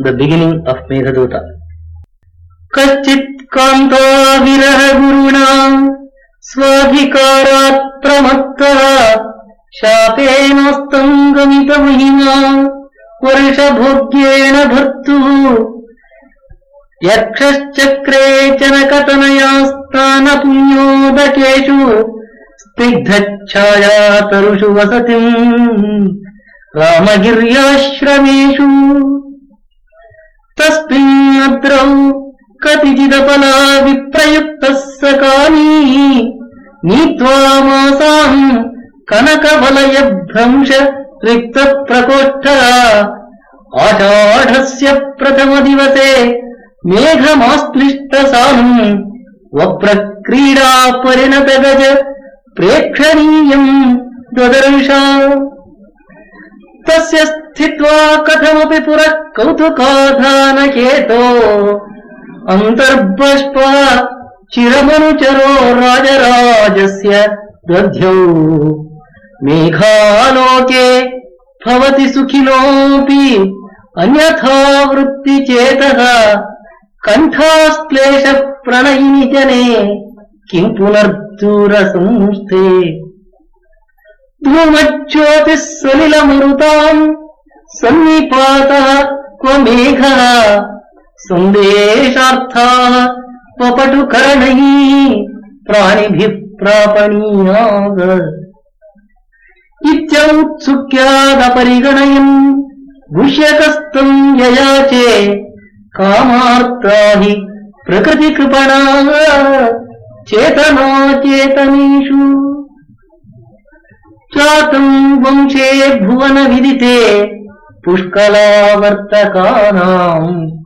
the beginning of Meghaduta. Kachit kanta viraha guruna swadhikarat pramatta shapena gamita mahina varsha bhogyena bhartu yakshachakre janakatanayastana punyodakeshu स्निग्धच्छाया तरुषु वसतिं रामगिर्याश्रमेषु तस्मिन्नद्रौ कतिचिदपला विप्रयुक्तः सकानी नीत्वा मासां कनकवलयभ्रंश रिक्तप्रकोष्ठः आषाढस्य प्रथमदिवसे मेघमाश्लिष्टसानुं वप्रक्रीडा परिणतगज प्रेक्षणीयं ददर्शा तस्य स्थित्वा कथमपि पुरः कौतुकाधानकेतो अन्तर्बष्पा चिरमनुचरो राजराजस्य दध्यौ मेघालोके भवति सुखिनोऽपि अन्यथा वृत्तिचेतः कण्ठाश्लेष प्रणयिनि जने किं पुनर्दूरसंस्थे धूमज्योतिः सलिलमरुताम् सन्निपातः क्व मेघः सन्देशार्थाः पपटुकरणैः प्राणिभिः प्रापणीयाः इत्यौत्सुक्यादपरिगणयन् गुह्यकस्तम् ययाचे कामार्ता हि प्रकृतिकृपणाः चेतनाचेतनेषु चातं वंशे भुवन विदिते पुष्कलावर्तकानां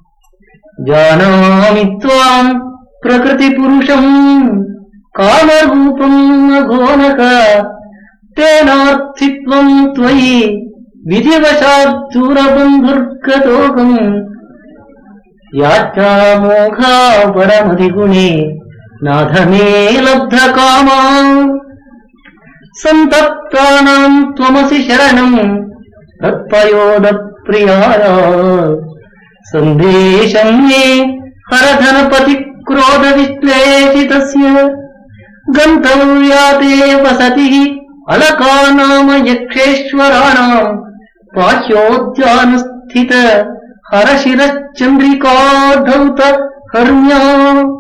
जानामि त्वां प्रकृतिपुरुषं कामरूपं अघोनक तेनार्थित्वं त्वयि विधिवशात् दूरबन्धुर्गतोऽहम् यात्रामोघा परमधिगुणे नाधमे लब्धकामा संतप्तानां त्वमसि शरणं तत्पयोदप्रियाय सन्देशं मे हरधनपति क्रोधविश्लेषितस्य गन्तव्याते वसतिः अलका नाम यक्षेश्वराणां पाह्योद्यानस्थित हरशिरश्चन्द्रिकाधौत हर्म्या